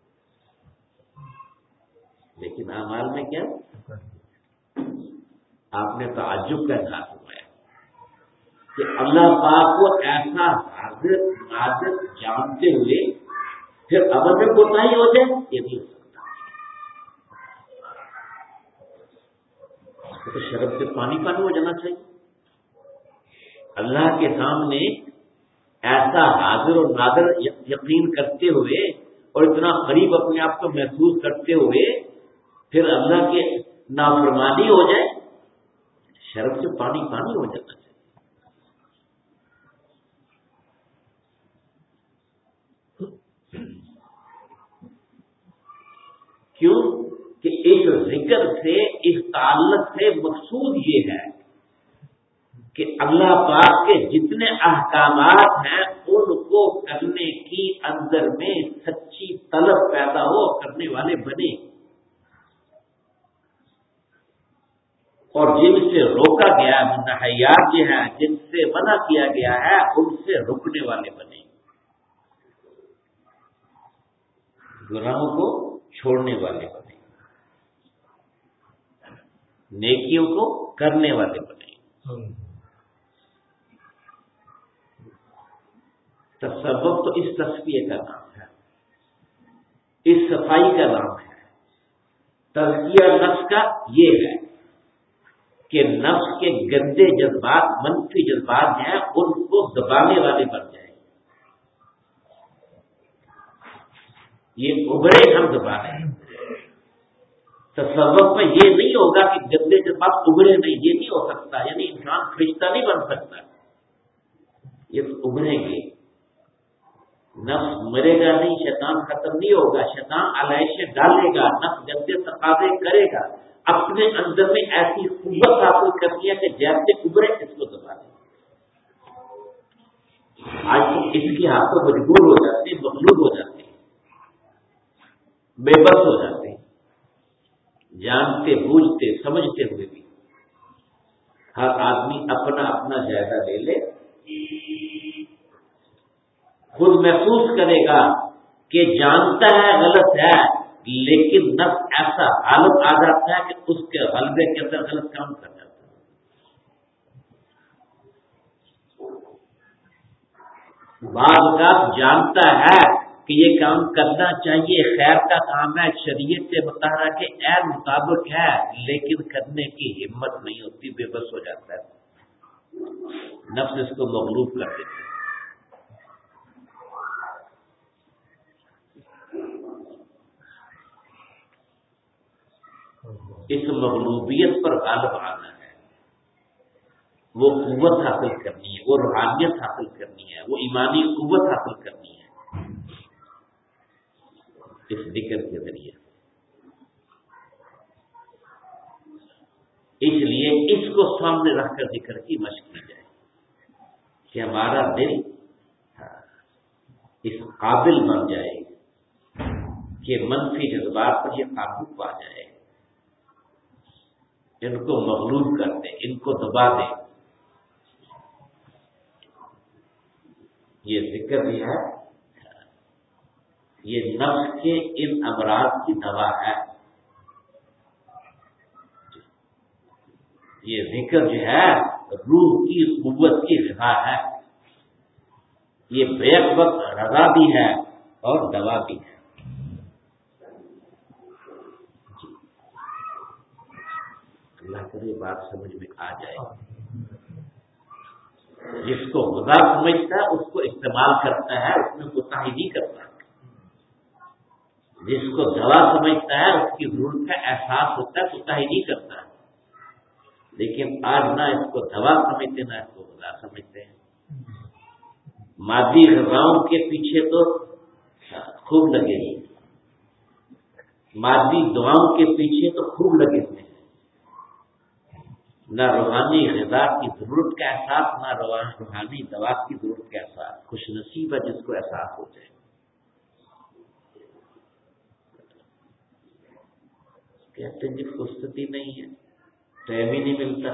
لیکن اعمال میں کیا؟ آپ نے تعجب کا اظہار فرمایا کہ اللہ پاک کو ایسا حاضر ناظر جانتے ہوئے پھر عمل میں کوتاہی ہو جائے، یہ نہیں ہو سکتا. تو شرم سے پانی ہو جانا چاہیے. اللہ کے سامنے ایسا حاضر اور ناظر یقین کرتے ہوئے اور اتنا قریب اپنے آپ کو محسوس کرتے ہوئے پھر اللہ کے نافرمانی ہو جائے، شرم سے پانی ہو جانا چاہیے. کیوں کہ اس ذکر سے، اس تعلق سے مقصود یہ ہے کہ اللہ پاک کے جتنے احکامات ہیں ان کو کرنے کی اندر میں سچی طلب پیدا ہو، کرنے والے بنے، اور جن سے روکا گیا ہے، منہیات جو ہے جن سے منع کیا گیا ہے ان سے رکنے والے بنے، گناہوں کو چھوڑنے والے بنے، نیکیوں کو کرنے والے بنے. تصوف تو اس تصفیہ کا نام ہے، اس صفائی کا نام ہے. تزکیہ نفس کا یہ ہے کہ نفس کے گندے جذبات، منفی جذبات ہیں ان کو دبانے والے بن جائیں. یہ ابھرے ہم دبا رہے ہیں. تصوف میں یہ نہیں ہوگا کہ گندے جذبات ابھرے نہیں، یہ نہیں ہو سکتا. یعنی انسان فرشتہ نہیں بن سکتا، یہ تو ابھریں گے. نفس مرے گا نہیں، شیطان ختم نہیں ہوگا، شیطان علائشیں ڈالے گا، نفس گندے تقاضے کرے گا. اپنے اندر میں ایسی قوت حاصل کرنی ہے کہ جیسے ابھرے اس کو دبا دیں. آج تو اس کے ہاتھوں مجبور ہو جاتے ہیں، مغلوب ہو جاتے ہیں، بے بس ہو جاتے ہیں. جانتے بوجھتے سمجھتے ہوئے بھی ہر آدمی اپنا اپنا جائزہ لے لے، خود محسوس کرے گا کہ جانتا ہے غلط ہے، لیکن نفس ایسا حالت آ جاتا ہے کہ اس کے غلبے کے اندر غلط کام کر جاتا ہے. بعض اوقات جانتا ہے کہ یہ کام کرنا چاہیے، خیر کا کام ہے، شریعت سے مطالعہ کے عین مطابق ہے، لیکن کرنے کی ہمت نہیں ہوتی، بے بس ہو جاتا ہے. نفس اس کو مغلوب کر دیتے ہیں۔ اس مغلوبیت پر غالب آنا ہے، وہ قوت حاصل کرنی ہے، وہ روحانیت حاصل کرنی ہے، وہ ایمانی قوت حاصل کرنی ہے اس ذکر کے ذریعے۔ اس لیے اس کو سامنے رکھ کر ذکر کی مشق کی جائے کہ ہمارا دل اس قابل بن جائے کہ منفی جذبات پر یہ قابو پا جائے، ان کو مغلوب کر دے، ان کو دبا دے۔ یہ ذکر بھی ہے، یہ نفس کے ان امراض کی دوا ہے۔ یہ ذکر جو ہے روح کی قوت کی غذا ہے، یہ بیک وقت رضا بھی ہے اور دوا بھی ہے۔ اللہ کرے یہ بات سمجھ میں آ جائے۔ جس کو غذا سمجھتا ہے اس کو استعمال کرتا ہے، اس میں کوتاہی نہیں کرتا۔ جس کو دوا سمجھتا ہے اس کی ضرورت کا احساس ہوتا ہے، کوتاہی نہیں کرتا۔ لیکن آج نہ اس کو دوا سمجھتے نہ اس کو غذا سمجھتے ہیں۔ مادی غذاؤں کے پیچھے تو خوب لگے ہیں، مادی دواؤں کے پیچھے تو خوب لگے ہوئے ہیں۔ نہ روحانی غذا کی ضرورت کا احساس، نہ روحانی دوا کی ضرورت کا احساس۔ خوش نصیب ہے جس کو احساس ہو جائے۔ کہتے ہیں جی فرصتی نہیں ہے، ٹائم ہی نہیں ملتا۔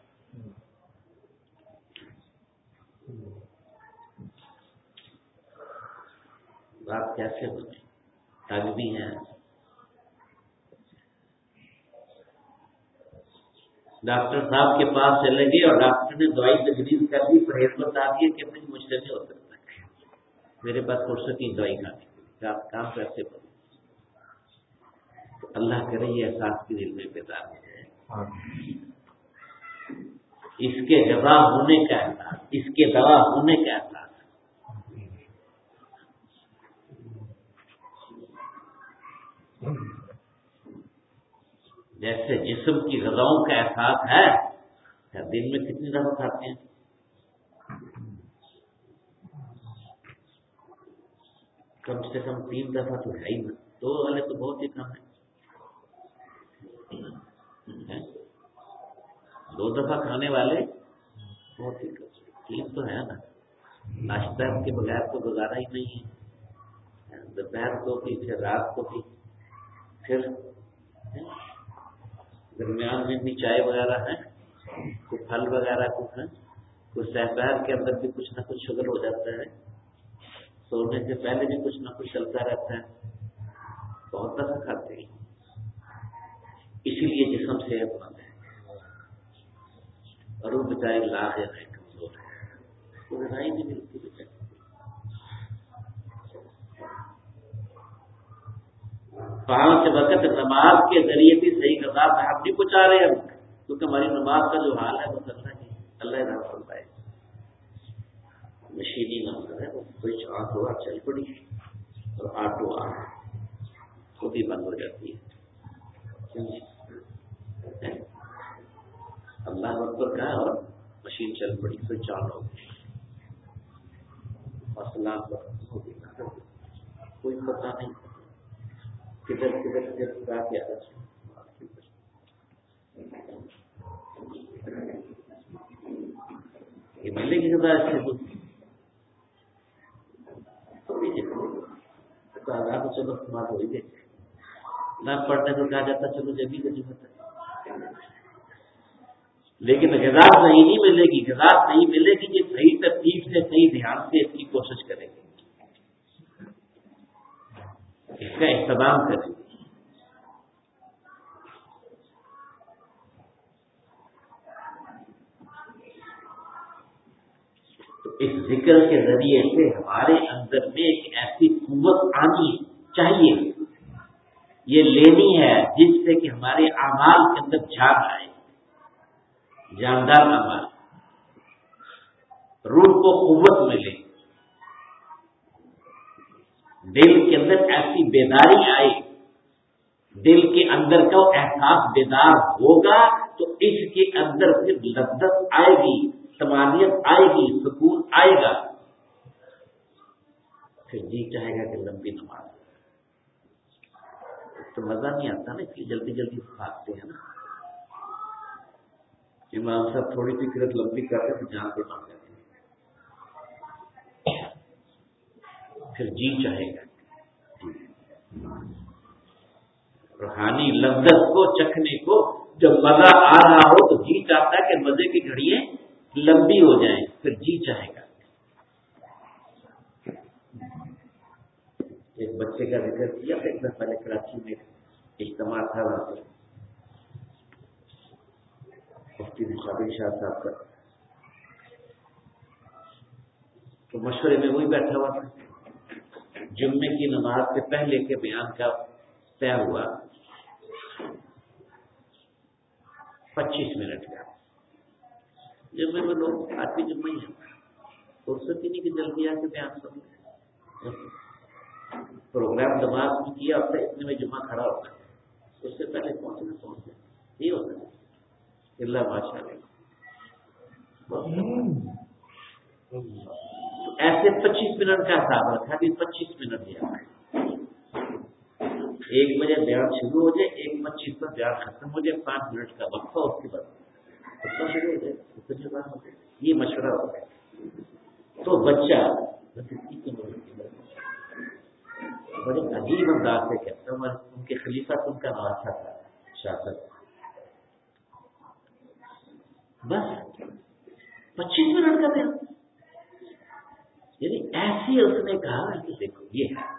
بات کیسے بنے؟ تنگ بھی ہیں۔ ڈاکٹر صاحب کے پاس چلے گئے اور ڈاکٹر نے دوائی تجویز کر دی، پرہیز بتا دیے کہ اپنی مجھ سے نہیں ہو سکتا، میرے پاس فرصتی دوائی کھانے کی، آپ کام کیسے بنے؟ تو اللہ کرے یہ احساس کی دل میں پیدا ہو جائے، اس کے غذا ہونے کا احساس، اس کے دوا ہونے کا احساس۔ جیسے جسم کی غذاؤں کا احساس ہے، دن میں کتنی دفعہ کھاتے ہیں؟ کم سے کم 3 دفعہ تو ہے ہی نا، 2 والے تو بہت ہی کم ہے۔ 2 دفعہ کھانے والے بہت ہی کم، 3 تو ہے نا۔ ناشتہ کے بغیر تو گزارا ہی نہیں ہے، دوپہر کو بھی، پھر رات کو بھی، پھر درمیان میں بھی چائے وغیرہ ہے، کوئی پھل وغیرہ کچھ ہے، کوئی سحر کے اندر بھی کچھ نہ کچھ شوگر ہو جاتا ہے، سونے سے پہلے بھی کچھ نہ کچھ چلتا رہتا ہے، بہت دفعہ کھاتے ہیں۔ اسی لیے جسم صحت مند ہے، اور وہ بچائے لاغر ہے، کمزور ہے، اس کو غذا ہی نہیں ملتی بچائے۔ 5 وقت نماز کے ذریعے بھی صحیح غذا صاحب نہیں پہنچا رہے ہم، کیونکہ ہماری نماز کا جو حال ہے وہ اللہ رحم فرمائے، مشینی نماز ہے، وہ سوئچ آن ہوا چل پڑی اور آٹو آن خود ہی بند ہو جاتی ہے۔ اللہ اکبر کہا اور مشین چل پڑی، سوئچ آن ہو گئی، مسئلہ کوئی پتہ نہیں کدھر کے یہ ملے گی غذا اس سے تو چلو بات ہو گئی، نہ پڑھنے کو کہا جاتا چلو جبھی غنیمت ہے، لیکن غذا صحیح نہیں ملے گی۔ غذا صحیح ملے گی یہ صحیح ترتیب سے، صحیح دھیان سے اس کی کوشش کریں گے، اس کا اہتمام کریں گے۔ تو اس ذکر کے ذریعے سے ہمارے اندر میں ایک ایسی قوت آنی چاہیے، یہ لینی ہے جس سے کہ ہمارے اعمال کے اندر جان آئے، جاندار اعمال۔ روح کو قوت ملے، دل کے اندر ایسی بیداری آئے، دل کے اندر کا احساس بیدار ہوگا تو اس کے اندر پھر لذت آئے گی، طمانینت آئے گی، سکون آئے گا، پھر جی چاہے گا کہ لمبی نماز، تو مزہ نہیں آتا نا، اس لیے جلدی جلدی بھاگتے ہیں نا۔ امام صاحب تھوڑی سی قرت لمبی کرتے تو جان پہ مار جاتے ہیں، پھر جی چاہے گا روحانی لذت کو چکھنے کو، جب مزہ آ رہا ہو تو جی چاہتا ہے کہ مزے کی گھڑیاں لمبی ہو جائیں، پھر جی چاہے گا۔ ایک بچے کا ذکر کیا تھا، ایک دن پہلے کراچی میں اجتماع تھا، مفتی نصابی شاہ صاحب کا، تو مشورے میں وہی بیٹھا ہوا تھا، جمعے کی نماز سے پہلے کے بیان کا طے ہوا 25 منٹ کا۔ جمعے میں لوگ آتی جمعہ ہی فرصت ہی نہیں کہ جلدی آ کے بیان سن، پروگرام دماغ میں کیا ہوتا ہے، اتنے میں جمعہ کھڑا ہوتا ہے، اس سے پہلے پہنچنا یہ ہوتا ہے۔ اللہ ماشاء اللہ، تو ایسے 25 منٹ کا حساب رکھا کہ 25 منٹ دیا، 1 بجے بیان شروع ہو جائے، 1:25 پر بیان ختم ہو جائے، 5 منٹ کا وقفہ، اس کے بعد شروع ہو جائے، یہ مشورہ ہوتا ہے۔ تو بچہ بڑے عجیب انداز سے کہتا ہوں، ان کے خلیفہ ان کا نواسا تھا شاست، بس 25 منٹ کا بیان، یعنی ایسے اس نے کہا کہ دیکھو یہ ہے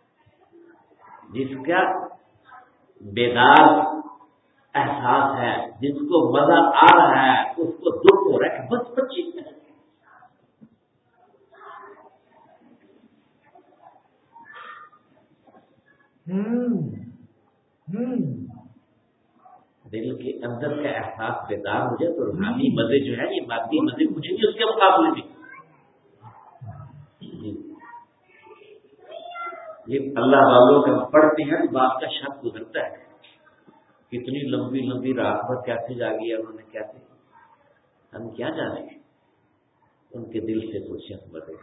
جس کا بیدار احساس ہے، جس کو مزہ آ رہا ہے، اس کو دکھ ہو رہا ہے، بس 25 منٹ۔ دل کے اندر کا احساس بیدار ہو جائے تو روحانی مزے جو ہے، یہ مادی مزے کچھ نہیں اس کے مقابلے میں۔ یہ اللہ والوں کا پڑھتے ہیں تو بات کا شک گزرتا ہے، کتنی لمبی لمبی رات بھر کیسے جاگی ہے انہوں نے، کیسے، ہم کیا جانیں، ان کے دل سے کوشش بدلے۔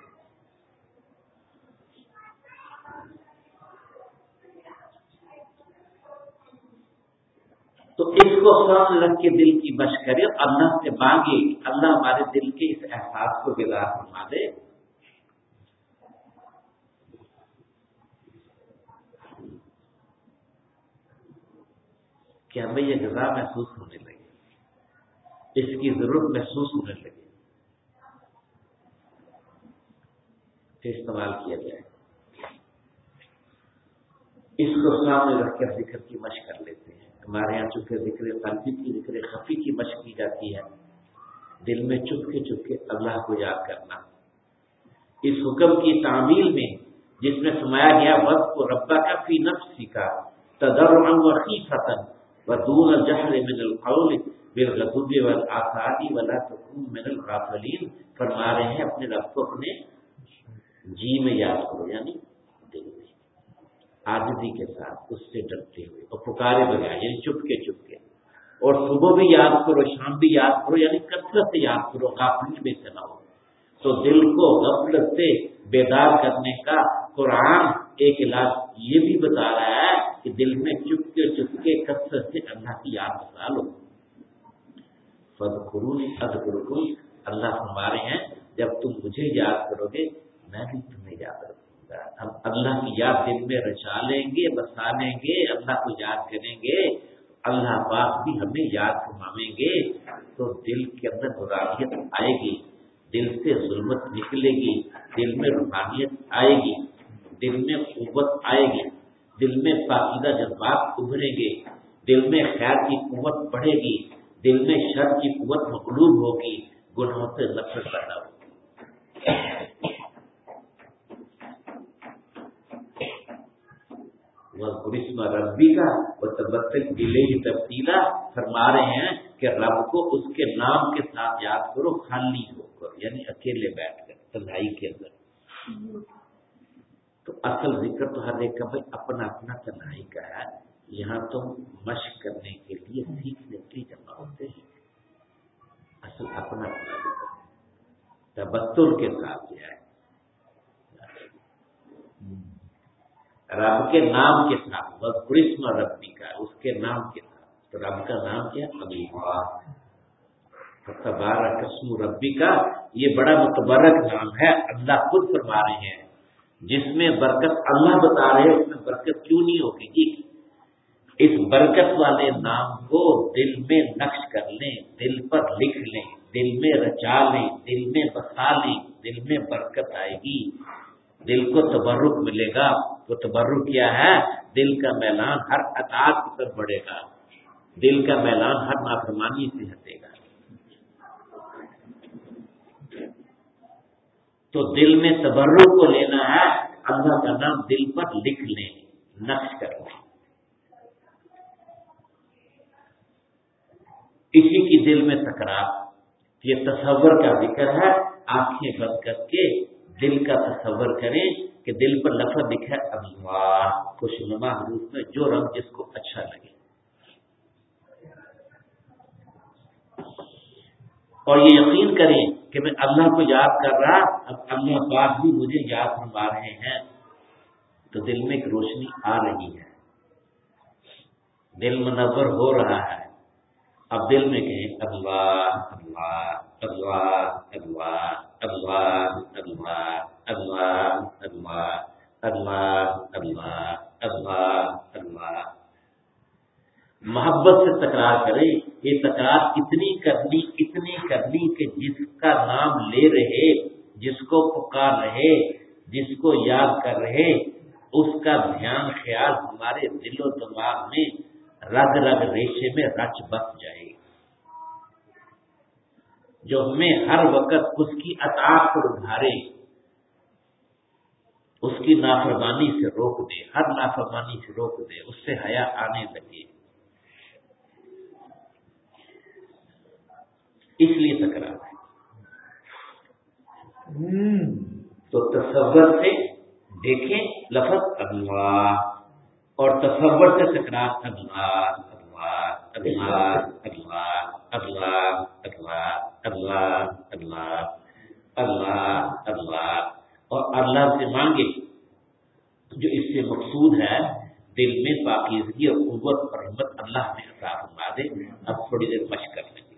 تو اس کو سامنے رکھ کے دل کی مشق کرے، اللہ سے مانگے کہ اللہ ہمارے دل کے اس احساس کو بیدار فرما دے۔ کہ ہمیں یہ غذا محسوس ہونے لگے، اس کی ضرورت محسوس ہونے لگے، پھر استعمال کیا جائے۔ اس کو سامنے رکھ کر ذکر کی مشق کر لیتے ہیں۔ ہمارے یہاں چونکہ ذکر قلبی کی، ذکر خفی کی مشق کی جاتی ہے، دل میں چپ کے اللہ کو یاد کرنا۔ اس حکم کی تعمیل میں جس میں فرمایا گیا وَاذْكُر رَبَّكَ فِي نَفْسِكَ تَضَرُّعًا وَخِيفَةً وَدُونَ الْجَهْرِ مِنَ الْقَوْلِ بِالْغُدُوِّ وَالْآصَالِ وَلَا تَكُن مِنَ الْغَافِلِينَ، فرما رہے ہیں اپنے رب کو اپنے جی میں یاد کرو، یعنی دل میں عاجزی کے ساتھ، اس سے ڈرتے ہوئے اور پکارے بغیر، یعنی چپ کے، اور صبح بھی یاد کرو، شام بھی یاد کرو، یعنی کثرت سے یاد کرو، غافل میں سے نہ ہو۔ تو دل کو غفلت سے بیدار کرنے کا قرآن ایک علاج یہ بھی بتا رہا ہے کہ دل میں چپ کے کثرت سے اللہ کی یاد بتا لو۔ فَاذْكُرُونِی أَذْكُرْکُم، اللہ ہمارے ہیں جب تم مجھے یاد کرو گے میں بھی تمہیں یاد رکھوں گا۔ ہم اللہ کی یاد دل میں رچا لیں گے، بسا لیں گے، اللہ کو یاد کریں گے، اللہ پاک بھی ہمیں یاد فرمائیں گے، تو دل کے اندر روحانیت آئے گی، دل سے ظلمت نکلے گی، دل میں روحانیت آئے گی، دل میں قوت آئے گی، دل میں پاکیزہ جذبات ابھریں گے، دل میں خیر کی قوت بڑھے گی، دل میں شر کی قوت مغلوب ہوگی، گناہوں سے نفرت پیدا ہوگی۔ وَاذْكُرِ اسْمَ رَبِّكَ وَتَبَتَّلْ إِلَيْهِ تَبْتِيلًا، فرما رہے ہیں کہ رب کو اس کے نام کے ساتھ یاد کرو، خالی ہو کر، یعنی اکیلے بیٹھ کر تنہائی کے اندر. تو اصل ذکر تو ہر ایک کا بھائی اپنا اپنا تنہائی کا ہے. یہاں تم مشق کرنے کے لیے سیکھنے کے لیے جمع ہوتے ہیں. اصل اپنا اپنا ذکر تبتل کے ساتھ جو ہے رب کے نام کے ساتھ وَذْكُرِسْمَ رَبِّكَ اس کے نام کے ساتھ. تو رب کا نام کیا اللہ. تبارک اسم ربک یہ بڑا متبرک نام ہے. اللہ خود فرما رہے ہیں جس میں برکت اللہ بتا رہے ہیں اس میں برکت کیوں نہیں ہوگی جی. اس برکت والے نام کو دل میں نقش کر لیں, دل پر لکھ لیں, دل میں رچا لیں, دل میں بسا لیں, دل میں برکت آئے گی, دل کو تبرک ملے گا. تو تبرک کیا ہے؟ دل کا میلان ہر اطاعت کی طرف بڑھے گا, دل کا میلان ہر نافرمانی سے ہٹے گا. تو دل میں تبرک کو لینا ہے, اللہ کا نام دل پر لکھ لیں, نقش کر لیں. اسی کی دل میں تکرار, یہ تصور کا ذکر ہے. آنکھیں بند کر کے دل کا تصور کریں کہ دل پر لفظ لکھا ہے اللہ, خوشنما حروف میں جو رنگ جس کو اچھا لگے. اور یہ یقین کریں کہ میں اللہ کو یاد کر رہا, اب اللہ پاک بھی مجھے یاد فرما رہے ہیں. تو دل میں ایک روشنی آ رہی ہے, دل منور ہو رہا ہے. اب دل میں کہیں اللہ اللہ اللہ اللہ اللہ اللہ اللہ اللہ اللہ اللہ اللہ اللہ. محبت سے تکرار کرے. یہ تکرار اتنی کرنی کہ جس کا نام لے رہے, جس کو پکار رہے, جس کو یاد کر رہے, اس کا دھیان خیال ہمارے دل و دماغ میں رگ رگ ریشے میں رچ بس جائے, جو ہمیں ہر وقت اس کی اطاعت پر ابھارے, اس کی نافرمانی سے روک دے, ہر نافرمانی سے روک دے, اس سے حیا آنے لگے. اس لیے تکرار ہے. تو تصور سے دیکھیں لفظ اللہ, اور تصور سے تکرار اللہ اللہ اللہ اللہ اللہ اللہ اللہ اللہ اللہ اللہ. اور اللہ سے مانگے جو اس سے مقصود ہے دل میں پاکیزگی اور قوت اور رحمت اللہ میں عطا فرما دے. اب تھوڑی دیر مشق کر لیں.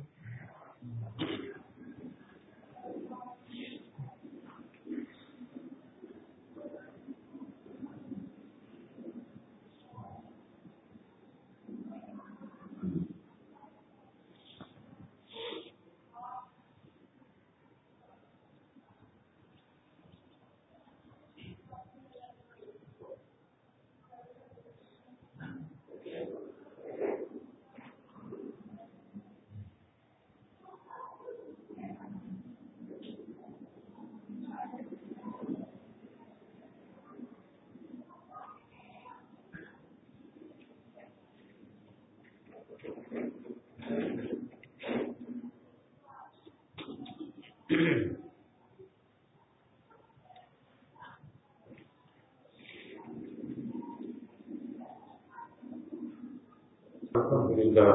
الحمد لله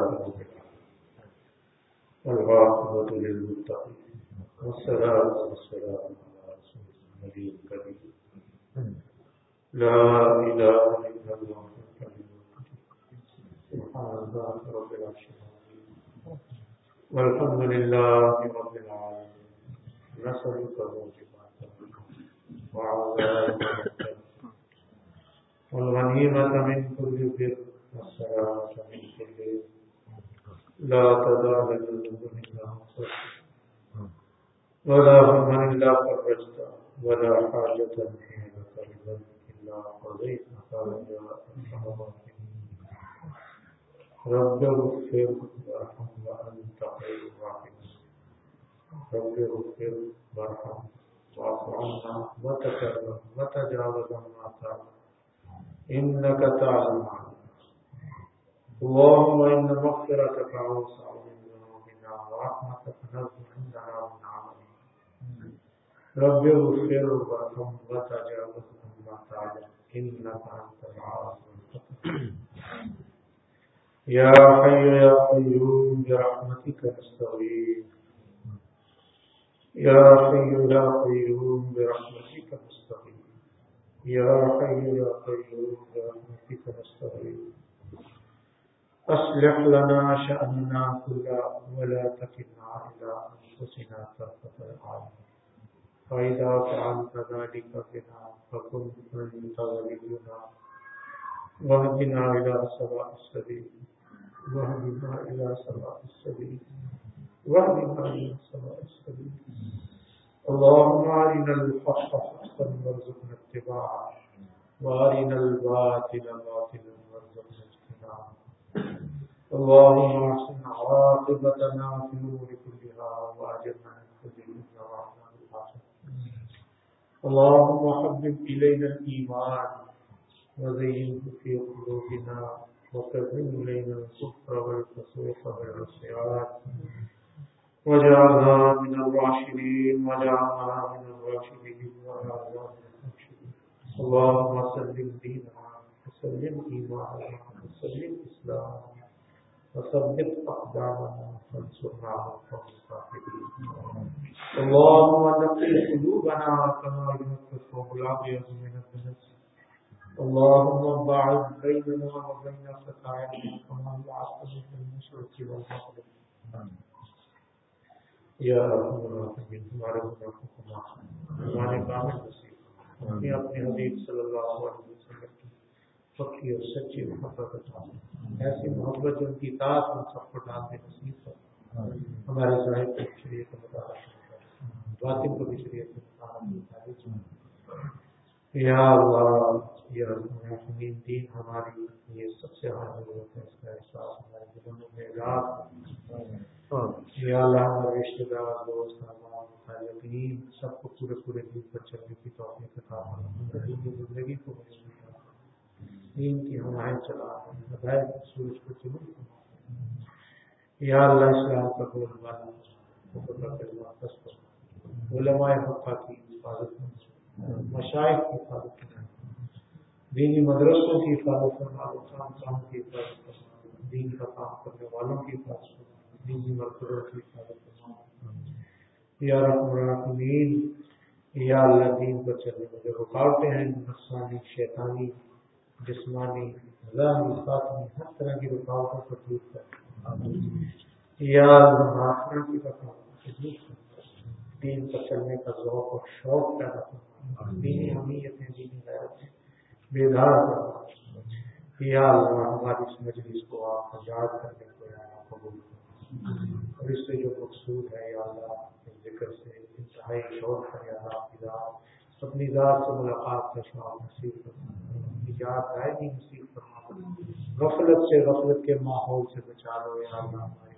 والعاقبة للمتقين والصلاة والسلام على رسول النبي الكريم لا إله إلا الله سبحان الله رب العرش العظيم والحمد لله رب العالمين نسألك موجبات وعذاب والغنيمة من كل بر والسلامة من كل لا تدع لنا ذنوبا إلا غفرتها ولا هما إلا فرجتها ولا حاجة هي لك رضا إلا قضيتها يا أرحم الراحمين رب اغفر وارحم وأنت خير الراحمين رب اغفر وارحم واعف عنا وتكرم وتجاوز عنا تعالى إنك تعلم اللهم إن مغفرتك أوسع من ذنوبنا ورحمتك نرجو عندنا من عملنا رب اغفر وارحم وتجاوز عما تعلم انك انت العزيز يا حي يا قيوم برحمتك نستغيث يا حي يا قيوم برحمتك نستغيث يا حي يا قيوم برحمتك نستغيث أصلح لنا شأننا كله ولا تكلنا إلى أنفسنا طرفة عين فإذا فعلت ذلك بنا فكن أنت ولينا واهدنا إلى سواء السبيل واهدنا إلى سواء السبيل واهدنا إلى سواء السبيل اللهم أرنا الحق حقا وارزقنا اتباعه وأرنا الباطل باطلا وارزقنا اجتنابه اللهم احسن عاقبتنا في الامور كلها واجرنا من خزي الدنيا وعذاب الاخره اللهم حبب الينا الايمان وزينه في قلوبنا وكره الينا الكفر والفسوق والعصيان واجعلنا من الراشدين واجعلنا من الراشدين واجعلنا من المرشدين اللهم سلم ديننا وسلم ايماننا وسلم اسلامنا وثبت أقدامنا وانصرنا على القوم الكافرين اللهم نقي قلوبنا كما ينقى الثوب الأبيض من الدنس اللهم باعد بيننا وبين خطايانا كما بعدت بين المشرق والمغرب یا ارحم الراحمین ہمارے گناہوں کو معاف ہمارے کامل نصیب ہمیں اپنے حبیب صلی اللہ علیہ وسلم کی پکی اور سچی محبت عطا ایسی محبت جو ان کی اطاعت ہم سب کو ڈالنے نصیب کر ہمارے ظاہر کو شریعت مطالعہ باطن کو بھی شریعت مطالعہ یا اللہ یا الراحمین دین ہماری یہ سب سے اہم ضرورت ہے اس کا احساس ہمارے دلوں میں علاج یا اللہ ہمارے رشتے دار دوست احباب متعلقین سب کو پورے پورے دین پر چلنے کی توفیق عطا فرما زندگی کو دین کی ہمائیں چلا ہدایت سورج کو چلو یا اللہ اسلام کا بول والا علماء حقہ کی حفاظت مشائخ کی حفاظت دینی مدرسوں کی حفاظت فرما خان کی حفاظت فرما دین کا کام کرنے والوں کی حفاظت فرما دینی مرکزوں کی حفاظت فرما یا رحم الراحمین یا اللہ دین پر چلنے میں جو رکاوٹیں ہیں نفسانی شیطانی جسمانی ذہنی خاتمی ہر طرح کی رکاوٹوں کو دور کر یا اللہ آخرت کی رکاوٹوں کو دور کر دین پر چلنے کا ذوق اور شوق پیدا کرنا دینی اہمیتیں دینی غیرتیں بیدار کرنا یا اللہ ہماری اس مجلس کو آپ یاد کرنے کو یا اللہ قبول اور اس سے جو مقصود ہے یا اللہ اس ذکر سے انتہائی شوق ہے یا اللہ کی ذات اپنی ذات سے ملاقات کا شوق نصیب کرنا یاد دائمی نصیب فرما غفلت سے غفلت کے ماحول سے بچا لو یا اللہ ہمارے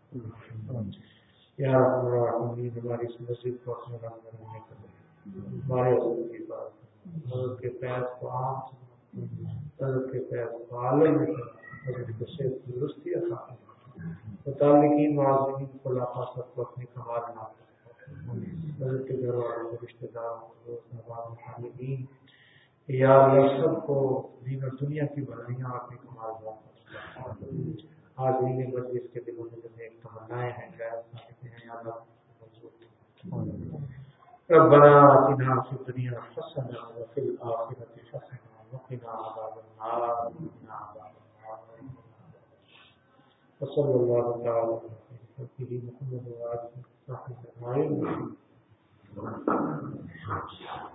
یا الراحمین ہماری اس مسجد کو اپنے رنگ میں رہنے کرے ہمارے حضرت کی بات حضرت کے پیس کو عام حضرت کے پیس کو عالم میں حضرت کو صحت کی درستی عطا متعلقین معاذرین خلافہ سب کو اپنے کمال نہ حضرت کے گھر والوں کو رشتے داروں کو دوست احباب متعلقین یا اللہ سب کو دین اور دنیا کی بھلائیاں آپ نے کمال حاضرین مجلس کے دلوں میں جو نیک تمنائیں ہیں غیر ثابتیں ہیں یا اللہ منظور ربنا آتنا فی الدنیا حسنہ وفی الآخرۃ حسنہ وقنا عذاب النار وصلی اللہ تعالی علی محمد وآلہ وصحبہ اجمعین.